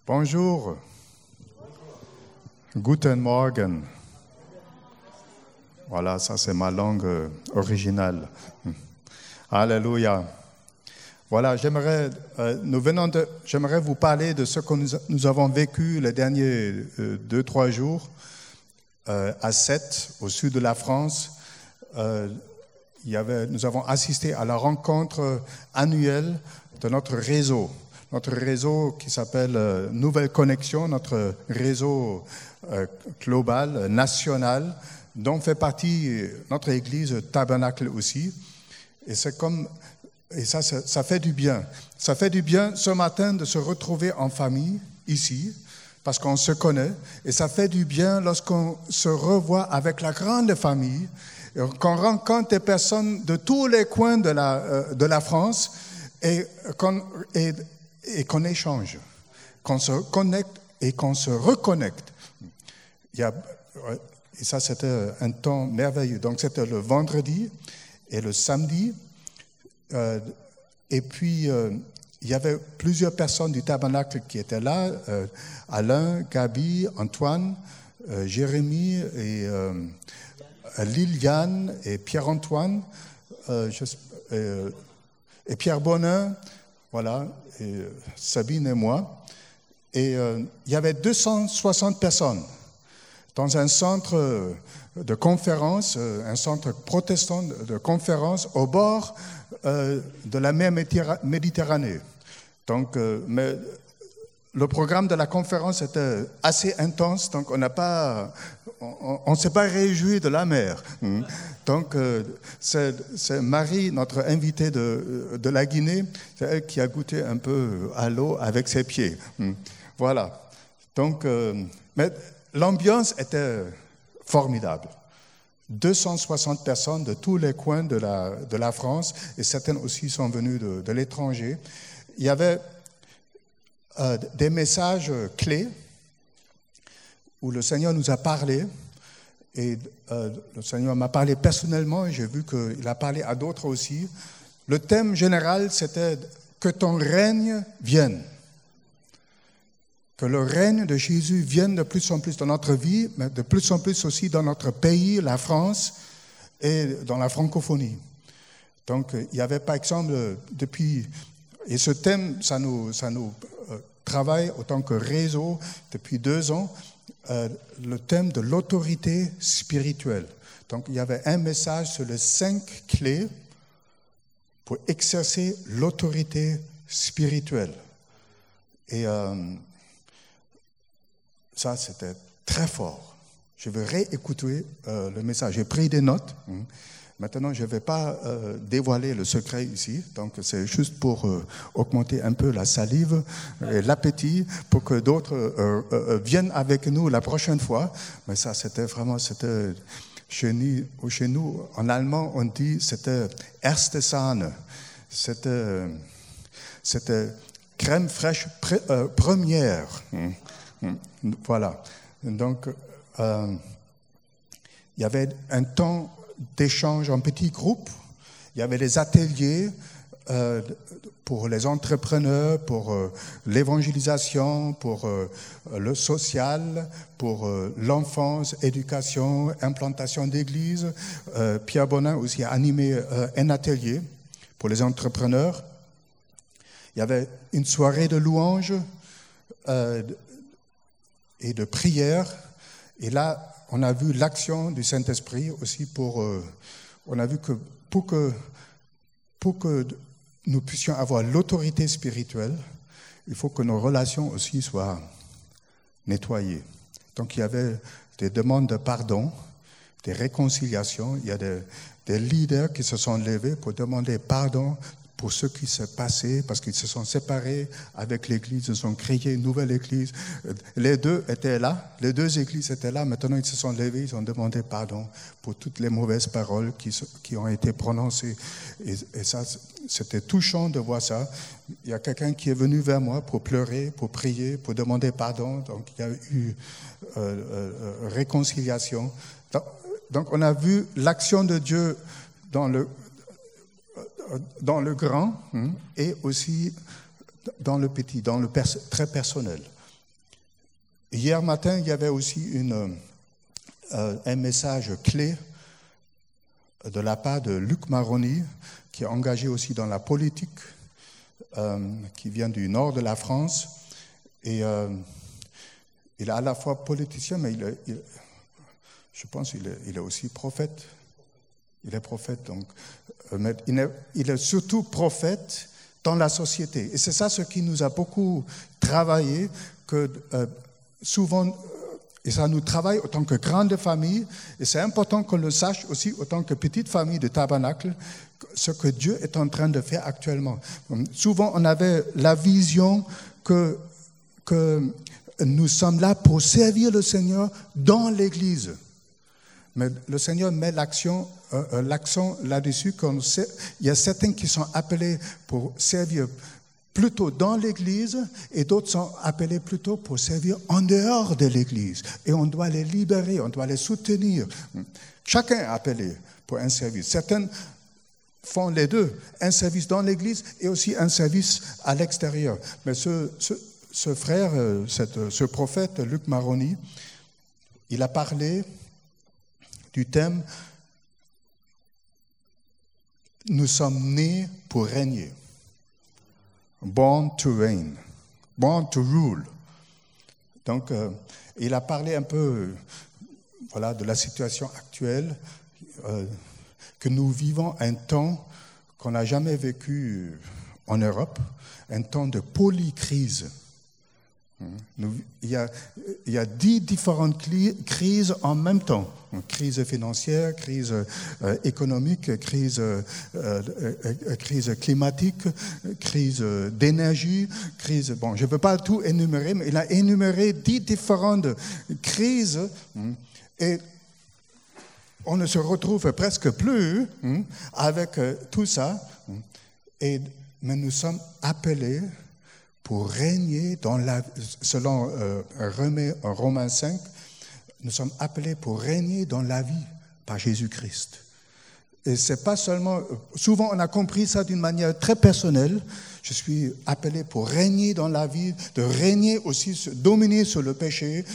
Bonjour. Guten Morgen. Voilà, ça c'est ma langue originale. Alléluia. Voilà, j'aimerais vous parler de ce que nous avons vécu les derniers 2-3 jours à Sète, au sud de la France. Nous avons assisté à la rencontre annuelle de notre réseau. Notre réseau qui s'appelle Nouvelle Connexion, notre réseau global, national, dont fait partie notre église Tabernacle aussi. Et ça fait du bien. Ça fait du bien ce matin de se retrouver en famille ici, parce qu'on se connaît. Et ça fait du bien lorsqu'on se revoit avec la grande famille, et qu'on rencontre des personnes de tous les coins de la France et qu'on échange, qu'on se connecte et qu'on se reconnecte. Et ça, c'était un temps merveilleux. Donc, c'était le vendredi et le samedi. Et puis, il y avait plusieurs personnes du tabernacle qui étaient là. Alain, Gabi, Antoine, Jérémy et Liliane et Pierre-Antoine et Pierre Bonin, voilà, et Sabine et moi. Et il y avait 260 personnes dans un centre de conférence, un centre protestant de conférence au bord de la mer Méditerranée. Donc, mais le programme de la conférence était assez intense, donc on ne s'est pas réjoui de la mer. Donc, c'est Marie, notre invitée de la Guinée, c'est elle qui a goûté un peu à l'eau avec ses pieds. Voilà. Donc, mais l'ambiance était formidable. 260 personnes de tous les coins de la France, et certaines aussi sont venues de l'étranger. Il y avait des messages clés où le Seigneur nous a parlé, et le Seigneur m'a parlé personnellement, et j'ai vu qu'il a parlé à d'autres aussi. Le thème général, c'était que ton règne vienne. Que le règne de Jésus vienne de plus en plus dans notre vie, mais de plus en plus aussi dans notre pays, la France, et dans la francophonie. Donc, il y avait par exemple, et ce thème, ça nous travaille autant que réseau depuis 2 ans, le thème de l'autorité spirituelle. Donc, il y avait un message sur les 5 clés pour exercer l'autorité spirituelle. Et ça, c'était très fort. Je vais réécouter le message. J'ai pris des notes. Maintenant, je ne vais pas dévoiler le secret ici. Donc, c'est juste pour augmenter un peu la salive et l'appétit pour que d'autres viennent avec nous la prochaine fois. Mais ça, c'était chez nous, en allemand, on dit, c'était Erste Sahne. C'était crème fraîche première. Voilà. Donc, il y avait un temps d'échange en petits groupes. Il y avait des ateliers pour les entrepreneurs, pour l'évangélisation, pour le social, pour l'enfance, éducation, implantation d'église. Pierre Bonin aussi a animé un atelier pour les entrepreneurs. Il y avait une soirée de louanges et de prière. Et là, on a vu l'action du Saint-Esprit aussi on a vu que pour que nous puissions avoir l'autorité spirituelle, il faut que nos relations aussi soient nettoyées. Donc, il y avait des demandes de pardon, des réconciliations. Il y a des leaders qui se sont levés pour demander pardon pour ce qui s'est passé, parce qu'ils se sont séparés avec l'Église, ils ont créé une nouvelle Église. Les deux églises étaient là, maintenant ils se sont levés, ils ont demandé pardon pour toutes les mauvaises paroles qui ont été prononcées. Et ça, c'était touchant de voir ça. Il y a quelqu'un qui est venu vers moi pour pleurer, pour prier, pour demander pardon. Donc il y a eu réconciliation. Donc on a vu l'action de Dieu dans le grand et aussi dans le petit, dans le très personnel. Hier matin, il y avait aussi un message clé de la part de Luc Maroni, qui est engagé aussi dans la politique, qui vient du nord de la France. Et il est à la fois politicien, mais je pense qu'il est aussi prophète. Il est prophète, donc. Mais il est surtout prophète dans la société. Et c'est ça ce qui nous a beaucoup travaillé, que souvent, et ça nous travaille autant que grande famille, et c'est important qu'on le sache aussi autant que petite famille de Tabernacle, ce que Dieu est en train de faire actuellement. Souvent, on avait la vision que nous sommes là pour servir le Seigneur dans l'Église. Mais le Seigneur met l'accent là-dessus. Il y a certains qui sont appelés pour servir plutôt dans l'Église et d'autres sont appelés plutôt pour servir en dehors de l'Église. Et on doit les libérer, on doit les soutenir. Chacun est appelé pour un service. Certains font les deux, un service dans l'Église et aussi un service à l'extérieur. Mais ce frère, ce prophète, Luc Maroni, il a parlé du thème « Nous sommes nés pour régner ». Born to reign, born to rule. Donc, il a parlé un peu de la situation actuelle, que nous vivons un temps qu'on n'a jamais vécu en Europe, un temps de polycrise. Il y a 10 différentes crises en même temps. Crise financière, crise économique, crise climatique, crise d'énergie, crise... Bon, je ne peux pas tout énumérer, mais il a énuméré 10 différentes crises et on ne se retrouve presque plus avec tout ça. Mais nous sommes appelés pour régner selon Romains 5, nous sommes appelés pour régner dans la vie par Jésus-Christ. Et c'est pas seulement, souvent on a compris ça d'une manière très personnelle, je suis appelé pour régner dans la vie, de régner aussi, dominer sur le péché,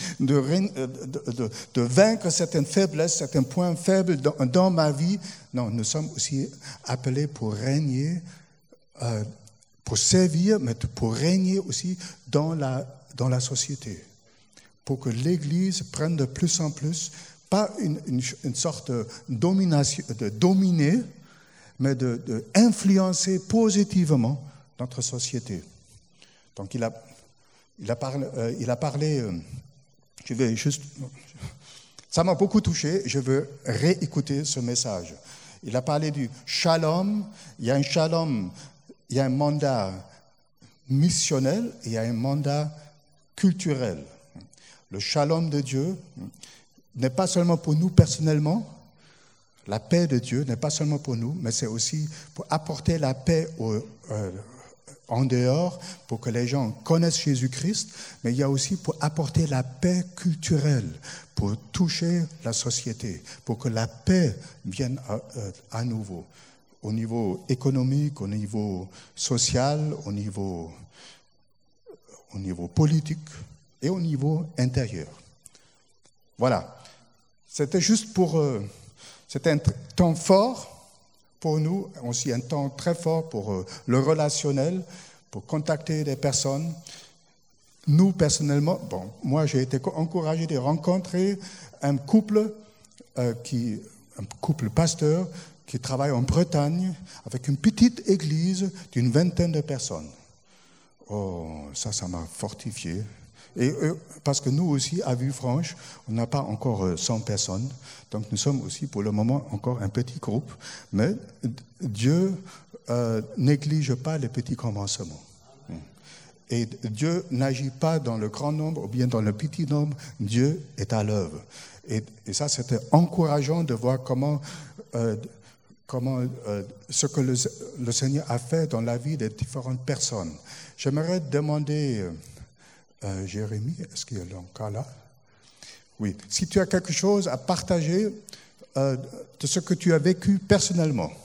de vaincre certaines faiblesses, certains points faibles dans ma vie. Non, nous sommes aussi appelés pour régner, pour servir, mais pour régner aussi dans la société. Pour que l'Église prenne de plus en plus, pas une sorte de domination, de dominer, mais de influencer positivement notre société. Donc il a parlé, je vais juste, ça m'a beaucoup touché, je veux réécouter ce message. Il a parlé du shalom, il y a un shalom, il y a un mandat missionnel et il y a un mandat culturel. Le shalom de Dieu n'est pas seulement pour nous personnellement, la paix de Dieu n'est pas seulement pour nous, mais c'est aussi pour apporter la paix en dehors, pour que les gens connaissent Jésus-Christ, mais il y a aussi pour apporter la paix culturelle, pour toucher la société, pour que la paix vienne à nouveau, au niveau économique, au niveau social, au niveau politique et au niveau intérieur. Voilà. C'était juste c'était un temps fort pour nous, aussi un temps très fort pour le relationnel, pour contacter des personnes. Nous, personnellement, moi j'ai été encouragé de rencontrer un couple pasteur qui travaille en Bretagne avec une petite église d'une 20aine de personnes. Oh, ça m'a fortifié. Et parce que nous aussi, à Villefranche, on n'a pas encore 100 personnes. Donc nous sommes aussi pour le moment encore un petit groupe. Mais Dieu néglige pas les petits commencements. Et Dieu n'agit pas dans le grand nombre ou bien dans le petit nombre. Dieu est à l'œuvre. Et ça, c'était encourageant de voir comment ce que le Seigneur a fait dans la vie des différentes personnes. J'aimerais demander... Jérémie, est-ce qu'il est encore là? Oui. Si tu as quelque chose à partager de ce que tu as vécu personnellement.